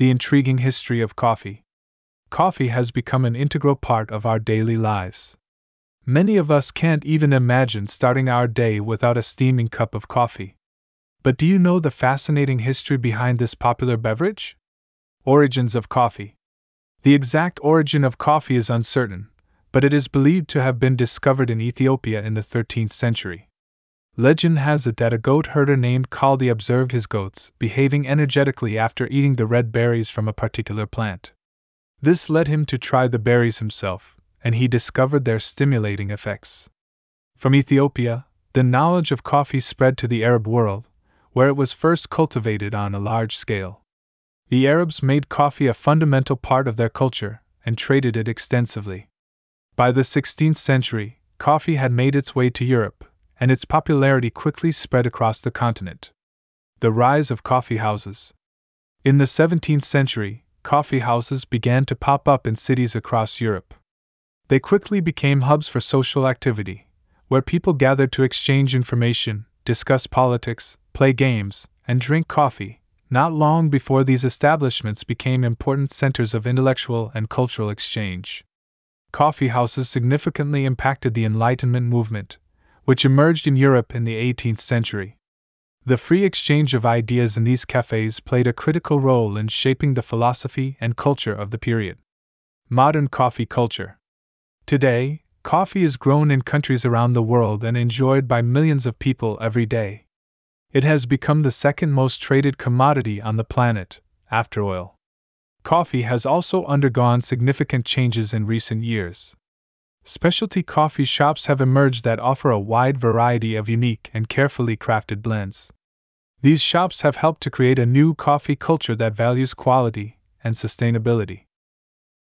The intriguing history of coffee. Coffee has become an integral part of our daily lives. Many of us can't even imagine starting our day without a steaming cup of coffee. But do you know the fascinating history behind this popular beverage? Origins of coffee. The exact origin of coffee is uncertain, but it is believed to have been discovered in Ethiopia in the 13th century. Legend has it that a goat herder named Kaldi observed his goats behaving energetically after eating the red berries from a particular plant. This led him to try the berries himself, and he discovered their stimulating effects. From Ethiopia, the knowledge of coffee spread to the Arab world, where it was first cultivated on a large scale. The Arabs made coffee a fundamental part of their culture and traded it extensively. By the 16th century, coffee had made its way to Europe, and its popularity quickly spread across the continent. The rise of coffee houses. In the 17th century, coffee houses began to pop up in cities across Europe. They quickly became hubs for social activity, where people gathered to exchange information, discuss politics, play games, and drink coffee. Not long before these establishments became important centers of intellectual and cultural exchange. Coffee houses significantly impacted the Enlightenment movement, which emerged in Europe in the 18th century. The free exchange of ideas in these cafes played a critical role in shaping the philosophy and culture of the period. Modern coffee culture. Today, coffee is grown in countries around the world and enjoyed by millions of people every day. It has become the second most traded commodity on the planet, after oil. Coffee has also undergone significant changes in recent years. Specialty coffee shops have emerged that offer a wide variety of unique and carefully crafted blends. These shops have helped to create a new coffee culture that values quality and sustainability.